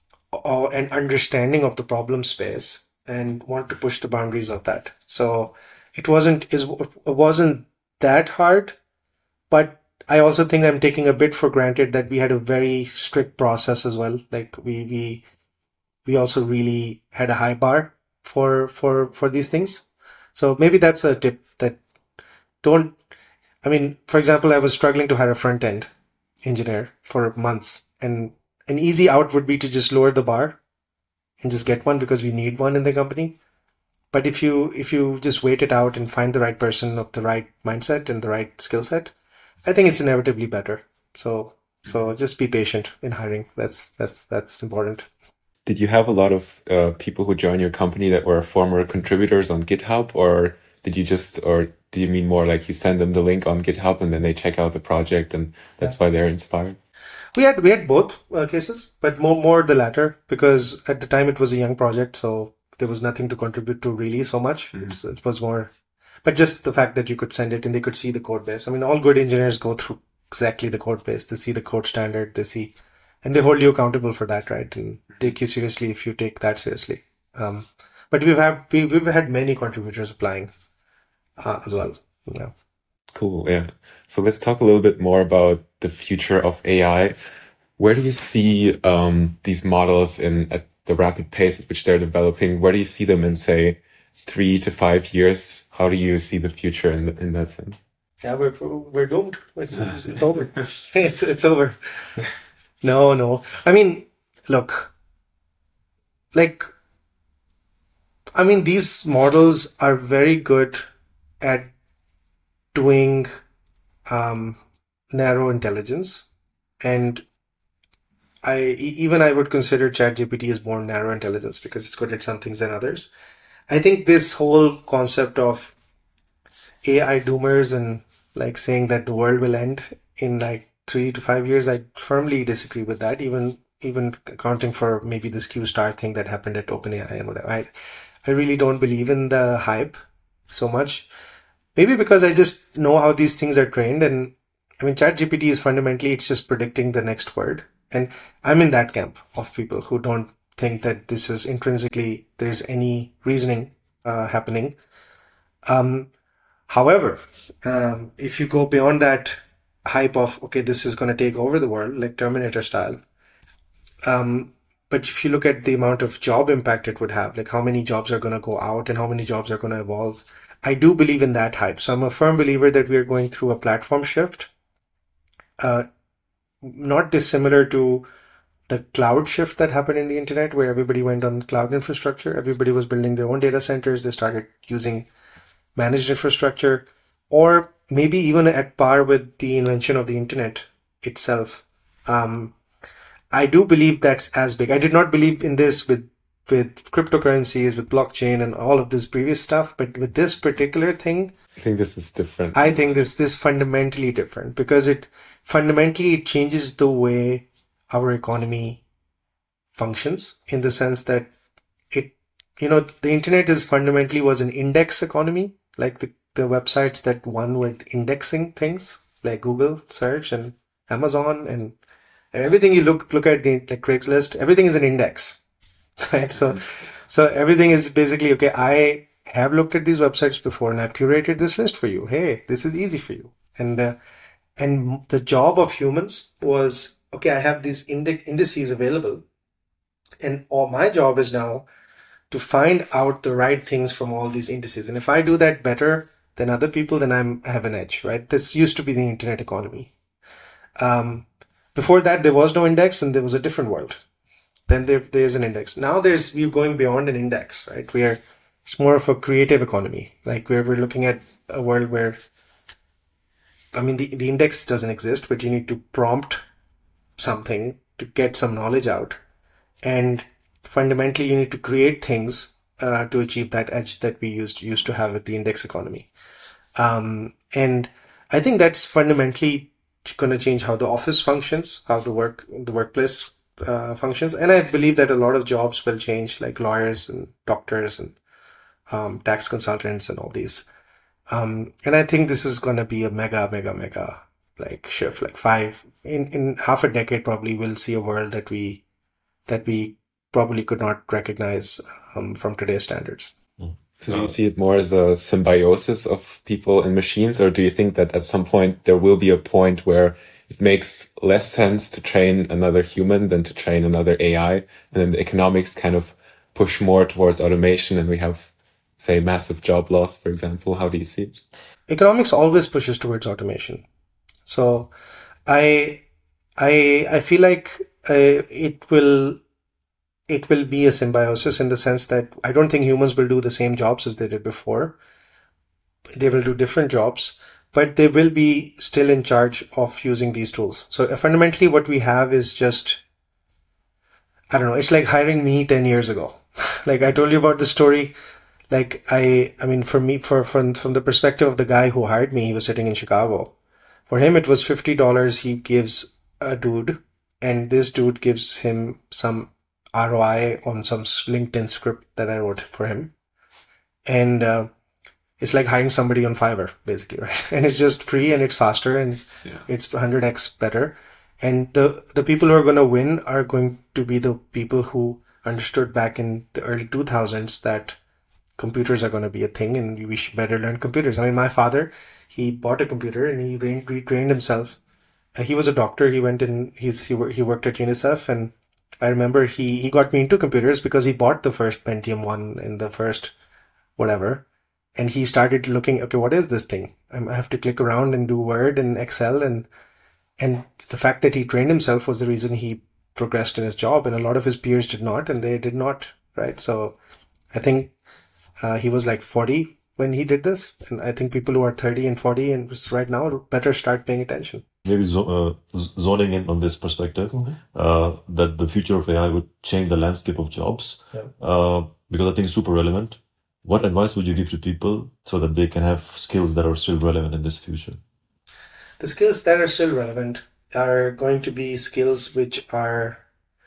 and understanding of the problem space and want to push the boundaries of that. So it wasn't, it wasn't that hard, but I also think I'm taking a bit for granted that we had a very strict process as well. Like we, we, we also really had a high bar for, for, for these things. So maybe that's a tip that don't, I mean, for example, I was struggling to hire a front end engineer for months, and an easy out would be to just lower the bar and just get one because we need one in the company. But if you, if you just wait it out and find the right person of the right mindset and the right skill set, I think it's inevitably better. So, so just be patient in hiring. That's, that's, that's important. Did you have a lot of uh, people who joined your company that were former contributors on GitHub, or did you just, or do you mean more like you send them the link on GitHub and then they check out the project and that's yeah. why they're inspired? We had we had both uh, cases, but more more the latter, because at the time it was a young project, so there was nothing to contribute to really so much. Mm-hmm. It's, it was more, but just the fact that you could send it and they could see the code base. I mean, all good engineers go through exactly the code base. They see the code standard, they see. And they hold you accountable for that, right? And take you seriously if you take that seriously. Um, but we've had we, we've had many contributors applying uh, as well. Yeah. Cool. Yeah. So let's talk a little bit more about the future of A I. Where do you see um, these models in at the rapid pace at which they're developing? Where do you see them in, say, three to five years? How do you see the future in in that sense? Yeah, we're we're doomed. It's, it's over. it's it's over. No, no. I mean, look, like, I mean, these models are very good at doing um, narrow intelligence. And I, even I would consider ChatGPT as more narrow intelligence because it's good at some things than others. I think this whole concept of A I doomers and like saying that the world will end in like three to five years, I firmly disagree with that, even even accounting for maybe this Q star thing that happened at OpenAI and whatever. I, I really don't believe in the hype so much. Maybe because I just know how these things are trained. And I mean, ChatGPT is fundamentally, it's just predicting the next word. And I'm in that camp of people who don't think that this is intrinsically, there's any reasoning uh, happening. Um, however, um, if you go beyond that hype of, okay, this is going to take over the world, like Terminator style, um, but if you look at the amount of job impact it would have, like how many jobs are going to go out and how many jobs are going to evolve, I do believe in that hype. So I'm a firm believer that we are going through a platform shift, uh, not dissimilar to the cloud shift that happened in the internet, where everybody went on cloud infrastructure. Everybody was building their own data centers. They started using managed infrastructure, or maybe even at par with the invention of the internet itself. Um, I do believe that's as big. I did not believe in this with with cryptocurrencies, with blockchain and all of this previous stuff, but with this particular thing, I think this is different. I think this this fundamentally different, because it fundamentally it changes the way our economy functions, in the sense that it, you know, the internet is fundamentally was an index economy, like the, the websites that won with indexing things like Google search and Amazon and everything you look look at, the like Craigslist, everything is an index, right? So, so everything is basically, okay, I have looked at these websites before and I've curated this list for you. Hey, this is easy for you. And uh, and the job of humans was, okay, I have these indi- indices available, and all my job is now to find out the right things from all these indices. And if I do that better than other people, then I'm I have an edge, right? This used to be the internet economy. Um, before that, there was no index, and there was a different world. Then there there is an index. Now there's we're going beyond an index, right? We are it's more of a creative economy, like where we're looking at a world where, I mean, the, the index doesn't exist, but you need to prompt something to get some knowledge out. And fundamentally, you need to create things uh, to achieve that edge that we used used to have with the index economy. Um, and I think that's fundamentally going to change how the office functions, how the work the workplace uh, functions. And I believe that a lot of jobs will change, like lawyers and doctors and um, tax consultants and all these. Um, and I think this is going to be a mega, mega, mega like shift, like five in, in half a decade, probably we'll see a world that we, that we probably could not recognize um, from today's standards. So do you see it more as a symbiosis of people and machines, or do you think that at some point there will be a point where it makes less sense to train another human than to train another A I, and then the economics kind of push more towards automation and we have, say, massive job loss, for example? How do you see it? Economics always pushes towards automation. So I, I, I feel like uh, it will, it will be a symbiosis, in the sense that I don't think humans will do the same jobs as they did before. They will do different jobs, but they will be still in charge of using these tools. So fundamentally what we have is just, I don't know, it's like hiring me ten years ago. Like I told you about the story. Like I, I mean, for me, for, from, from the perspective of the guy who hired me, he was sitting in Chicago. For him, it was fifty dollars he gives a dude, and this dude gives him some R O I on some LinkedIn script that I wrote for him. And uh, it's like hiring somebody on Fiverr, basically, right? And it's just free and it's faster and yeah. It's one hundred x better. And the, the people who are going to win are going to be the people who understood back in the early two thousands that computers are going to be a thing and we should better learn computers. I mean, my father, he bought a computer and he re- retrained himself. Uh, he was a doctor. He went in, he's, he, he worked at UNICEF, and I remember he, he got me into computers because he bought the first Pentium one and the first whatever. And he started looking, okay, what is this thing? I have to click around and do Word and Excel. And, and the fact that he trained himself was the reason he progressed in his job. And a lot of his peers did not, and they did not, right? So I think uh, he was like forty when he did this. And I think people who are thirty and forty and right now better start paying attention. Maybe zo- uh, zoning in on this perspective, mm-hmm. uh, that the future of A I would change the landscape of jobs, yeah. uh, because I think it's super relevant. What advice would you give to people so that they can have skills that are still relevant in this future? The skills that are still relevant are going to be skills which are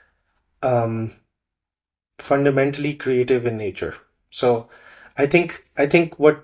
um, fundamentally creative in nature. So I think, I think what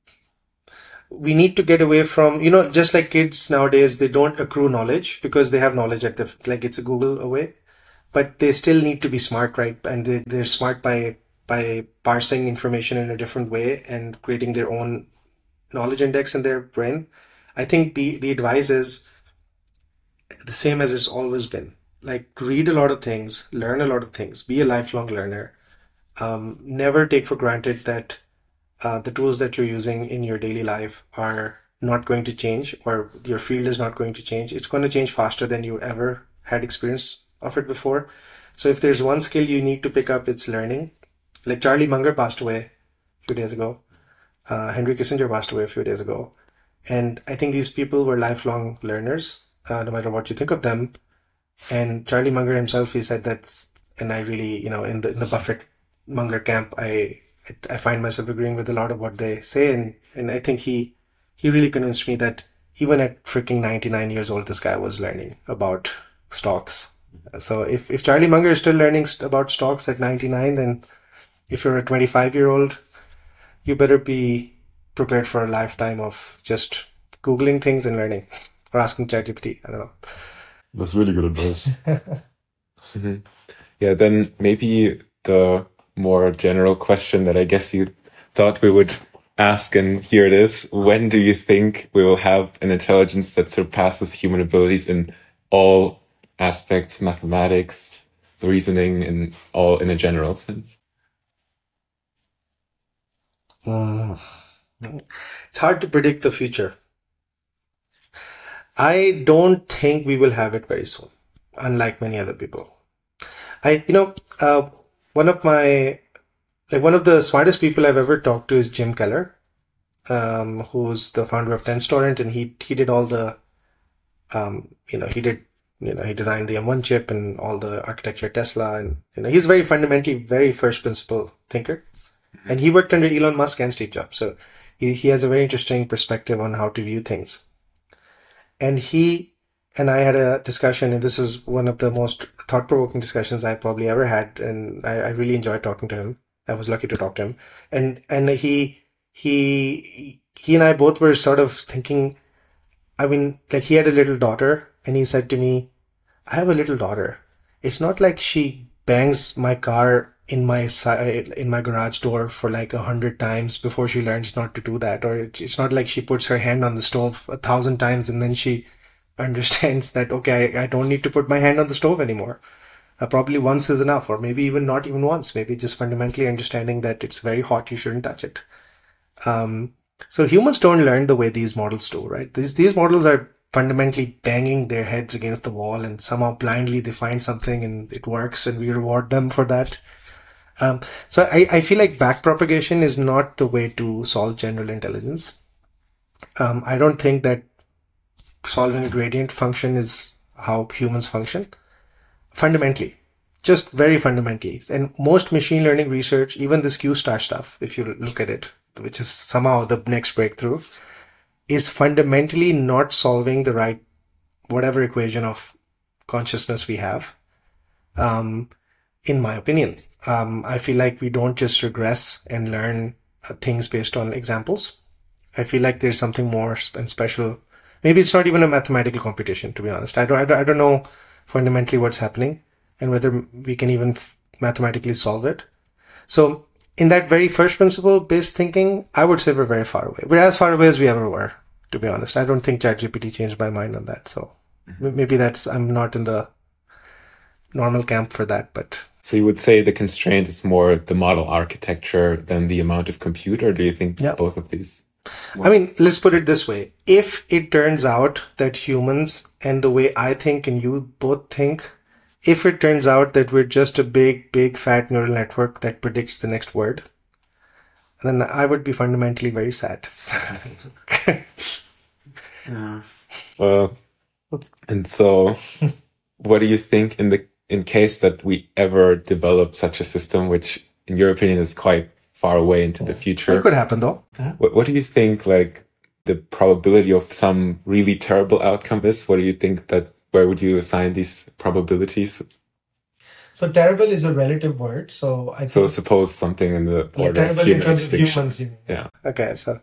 we need to get away from, you know, just like kids nowadays, they don't accrue knowledge because they have knowledge at the, like it's a Google away, but they still need to be smart, right? And they, they're smart by by parsing information in a different way and creating their own knowledge index in their brain. I think the, the advice is the same as it's always been. Like, read a lot of things, learn a lot of things, be a lifelong learner. Um, never take for granted that uh, the tools that you're using in your daily life are not going to change, or your field is not going to change. It's going to change faster than you ever had experience of it before. So if there's one skill you need to pick up, it's learning. Like Charlie Munger passed away a few days ago. Uh, Henry Kissinger passed away a few days ago. And I think these people were lifelong learners, uh, no matter what you think of them. And Charlie Munger himself, he said that's, and I really, you know, in the, in the Buffett Munger camp, I, I find myself agreeing with a lot of what they say. And, and I think he, he really convinced me that even at freaking ninety-nine years old, this guy was learning about stocks. So if, if Charlie Munger is still learning about stocks at ninety-nine, then if you're a twenty-five year old, you better be prepared for a lifetime of just Googling things and learning, or asking ChatGPT. I don't know. That's really good advice. mm-hmm. Yeah, then maybe the more general question that I guess you thought we would ask, and here it is. When do you think we will have an intelligence that surpasses human abilities in all aspects, mathematics, reasoning, and all in a general sense? Uh, it's hard to predict the future. I don't think we will have it very soon, unlike many other people. I, you know, uh, one of my, like one of the smartest people I've ever talked to is Jim Keller, um, who's the founder of TensorStorm, and he, he did all the, um, you know, he did, you know, he designed the M one chip and all the architecture at Tesla, and, you know, he's very fundamentally, very first principle thinker. And he worked under Elon Musk and Steve Jobs. So he, he has a very interesting perspective on how to view things. And he and I had a discussion, and this is one of the most thought-provoking discussions I probably ever had. And I, I really enjoyed talking to him. I was lucky to talk to him. And, and he, he, he and I both were sort of thinking, I mean, like, he had a little daughter, and he said to me, I have a little daughter. It's not like she bangs my car in my side, in my garage door for like a hundred times before she learns not to do that. Or it's not like she puts her hand on the stove a thousand times and then she understands that, okay, I, I don't need to put my hand on the stove anymore. Uh, probably once is enough, or maybe even not even once, maybe just fundamentally understanding that it's very hot, you shouldn't touch it. Um, so humans don't learn the way these models do, right? These, these models are fundamentally banging their heads against the wall, and somehow blindly they find something and it works, and we reward them for that. Um, so I, I feel like backpropagation is not the way to solve general intelligence. Um, I don't think that solving a gradient function is how humans function. Fundamentally, just very fundamentally. And most machine learning research, even this Q-star stuff, if you look at it, which is somehow the next breakthrough, is fundamentally not solving the right, whatever equation of consciousness we have. Um, in my opinion, um, I feel like we don't just regress and learn uh, things based on examples. I feel like there's something more and special. Maybe it's not even a mathematical computation, to be honest. I don't, I don't, I don't know fundamentally what's happening and whether we can even f- mathematically solve it. So in that very first principle based thinking, I would say we're very far away. We're as far away as we ever were, to be honest. I don't think ChatGPT changed my mind on that. So mm-hmm. maybe that's, I'm not in the normal camp for that, but. So you would say the constraint is more the model architecture than the amount of compute, or do you think yeah. both of these? I mean, let's put it this way. If it turns out that humans, and the way I think and you both think, if it turns out that we're just a big, big fat neural network that predicts the next word, then I would be fundamentally very sad. yeah. Well, and so what do you think in the in case that we ever develop such a system, which in your opinion is quite far away into the future? It could happen though. What, what do you think, like, the probability of some really terrible outcome is? What do you think that, where would you assign these probabilities? So terrible is a relative word. So I think. So suppose something in the yeah, order of human extinction. Humans, you mean. Yeah. Okay. So,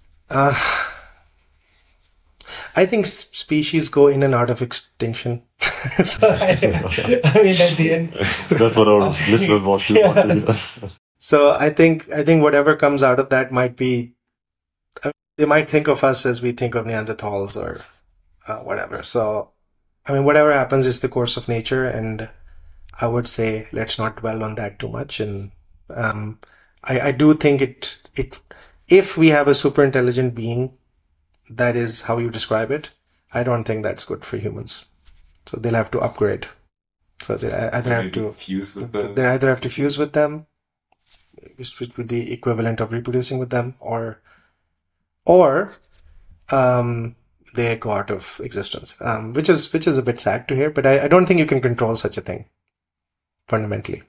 uh, I think species go in and out of extinction. so I, I mean, at the end, That's what our listeners want to Yeah. want to hear. so I think I think whatever comes out of that might be, I mean, they might think of us as we think of Neanderthals or uh, whatever. So, I mean, whatever happens is the course of nature, and I would say let's not dwell on that too much. And um, I, I do think it it if we have a super intelligent being, that is how you describe it, I don't think that's good for humans. So they'll have to upgrade. So they either have to fuse with the. they either have to fuse with them, which would be the equivalent of reproducing with them, or or um, they go out of existence, um, which is which is a bit sad to hear. But I, I don't think you can control such a thing fundamentally.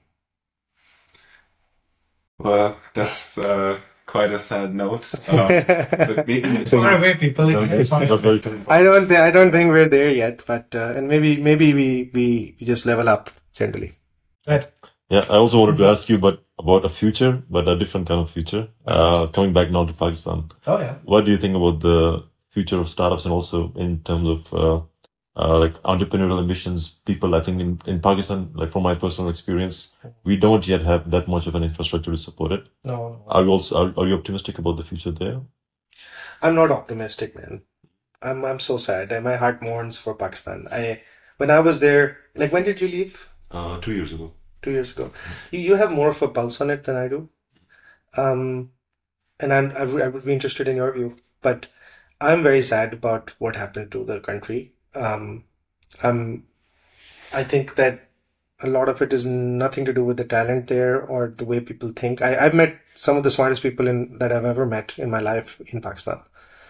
Well, that's uh, quite a sad note. Um, but maybe Far away, people. That's very true. I don't th- I don't think we're there yet, but uh, and maybe maybe we, we we just level up generally. Right. Yeah, I also wanted to ask you about, about a future, but a different kind of future. Uh, coming back now to Pakistan. Oh yeah. What do you think about the future of startups and also in terms of uh, uh, like entrepreneurial ambitions? People, I think in, in Pakistan, like from my personal experience, we don't yet have that much of an infrastructure to support it. No, Are you also are, are you optimistic about the future there? I'm not optimistic, man. I'm I'm so sad. My heart mourns for Pakistan. I when I was there, like when did you leave? Uh, two years ago. Two years ago. You you have more of a pulse on it than I do. Um, and I'm, I would I would be interested in your view. But I'm very sad about what happened to the country. Um, I'm I think that a lot of it is nothing to do with the talent there or the way people think. I, I've met some of the smartest people in that I've ever met in my life in Pakistan.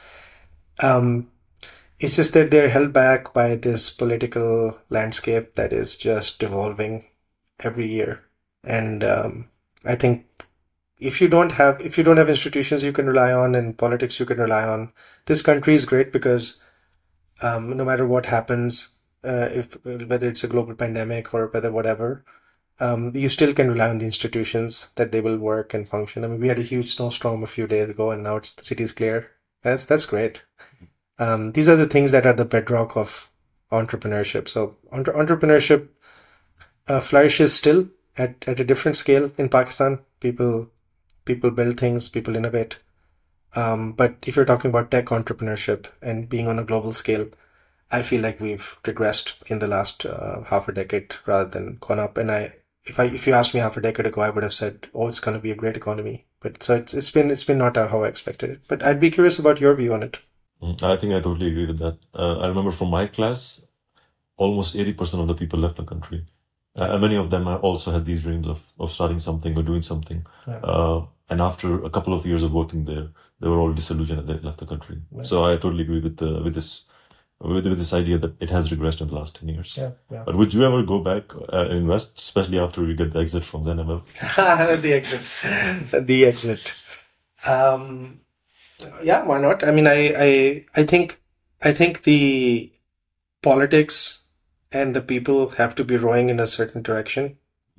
Um, it's just that they're held back by this political landscape that is just evolving every year. And um, I think if you don't have if you don't have institutions you can rely on and politics you can rely on, this country is great because um, no matter what happens, uh, if whether it's a global pandemic or whether whatever, um, you still can rely on the institutions that they will work and function. I mean, we had a huge snowstorm a few days ago, and now it's the city's clear. That's that's great. Um, these are the things that are the bedrock of entrepreneurship. So entre- entrepreneurship uh, flourishes still at, at a different scale in Pakistan. People people build things, people innovate. Um, but if you're talking about tech entrepreneurship and being on a global scale, I feel like we've regressed in the last uh, half a decade rather than gone up. And I, if I, if you asked me half a decade ago, I would have said, "Oh, it's going to be a great economy." But so it's it's been it's been not how I expected it. But I'd be curious about your view on it. Mm, I think I totally agree with that. Uh, I remember from my class, almost eighty percent of the people left the country. Uh, and many of them also had these dreams of, of starting something or doing something. Yeah. Uh, and after a couple of years of working there, they were all disillusioned and they left the country. Yeah. So I totally agree with the, with this, with, with this idea that it has regressed in the last ten years. Yeah, yeah. But would you ever go back uh, and invest, especially after you get the exit from ZenML? The exit. The exit. Um, yeah, why not? I mean, I, I, I think, I think the politics and the people have to be rowing in a certain direction.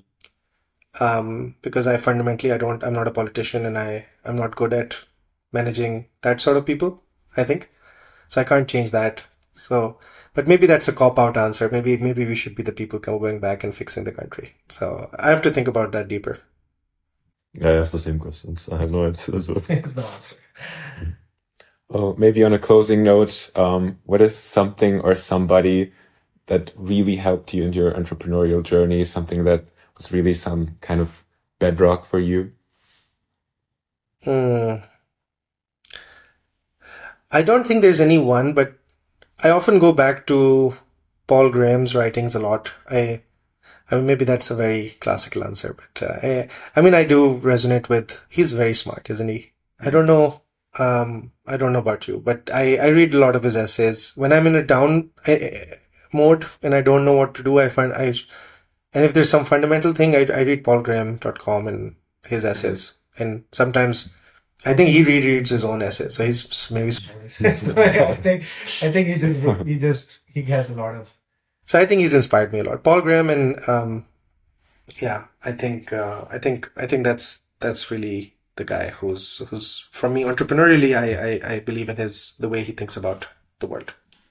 Um, because I fundamentally, I don't, I'm not a politician and I, I'm not good at managing that sort of people, I think. So I can't change that. So, but maybe that's a cop-out answer. Maybe, maybe we should be the people going back and fixing the country. So I have to think about that deeper. I asked the same questions. I have no answer as well. There's no answer. Well, maybe on a closing note, um, what is something or somebody that really helped you in your entrepreneurial journey? Something that was really some kind of bedrock for you? Hmm. I don't think there's any one, but I often go back to Paul Graham's writings a lot. I, I mean, maybe that's a very classical answer, but uh, I, I mean, I do resonate with. He's very smart, isn't he? I don't know. Um, I don't know about you, but I, I read a lot of his essays. When I'm in a down I, mode and I don't know what to do, I find I, and if there's some fundamental thing, I, I read paul graham dot com and his essays. And sometimes I think he rereads his own essays. So he's maybe, I think, I think he just, he just, he has a lot of. So I think he's inspired me a lot. Paul Graham and, um, yeah, I think, uh, I think, I think that's, that's really the guy who's, who's, for me, entrepreneurially, I, I, I believe in his, the way he thinks about the world.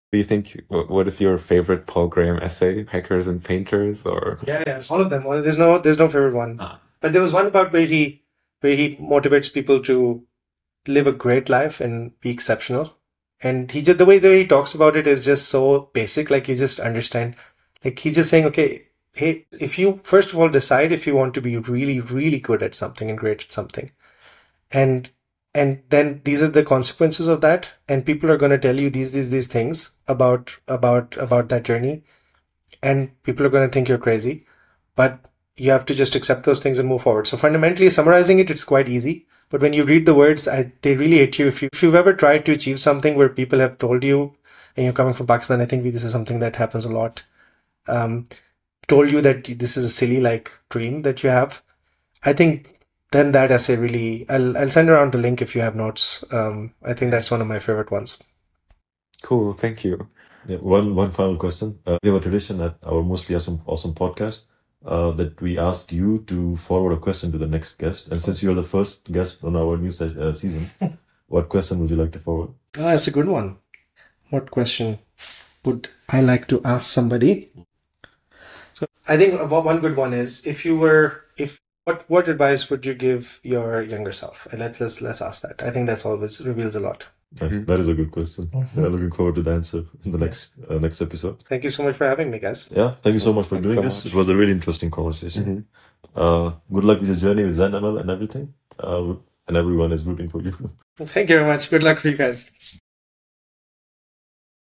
do you think? What is your favorite Paul Graham essay? Hackers and Painters, or Yeah, yeah, all of them. Well, There's no, there's no favorite one. Ah. But there was one about where he, where he motivates people to live a great life and be exceptional. And he just, the way, the way he talks about it is just so basic. Like you just understand, like he's just saying, okay, hey, if you first of all decide if you want to be really, really good at something and great at something, and and then these are the consequences of that, and people are going to tell you these these these things about about about that journey, and people are going to think you're crazy, but you have to just accept those things and move forward. So fundamentally, summarizing it, it's quite easy. But when you read the words, I, they really hit you. If you if you've ever tried to achieve something where people have told you, and you're coming from Pakistan, I think this is something that happens a lot. Um, told you that this is a silly like dream that you have. I think then that essay really, I'll I'll send around the link if you have notes. Um, I think that's one of my favorite ones. cool? Thank you. Yeah, one one final question. Uh, we have a tradition at our Mostly Awesome, awesome podcast uh, that we ask you to forward a question to the next guest. And since you're the first guest on our new se- uh, season, what question would you like to forward? Oh, that's a good one. What question would I like to ask somebody? So I think one good one is if you were if what what advice would you give your younger self? Let's let's let's ask that. I think that's always reveals a lot. Nice. Mhm. That is a good question. Mhm. Yeah, looking forward to the answer in the next uh, next episode. Thank you so much for having me, guys. Yeah, thank you so much for Thanks doing so this. much. It was a really interesting conversation. Mhm. Uh, good luck with your journey with ZenML and everything. Uh, and everyone is rooting for you. Thank you very much. Good luck for you guys.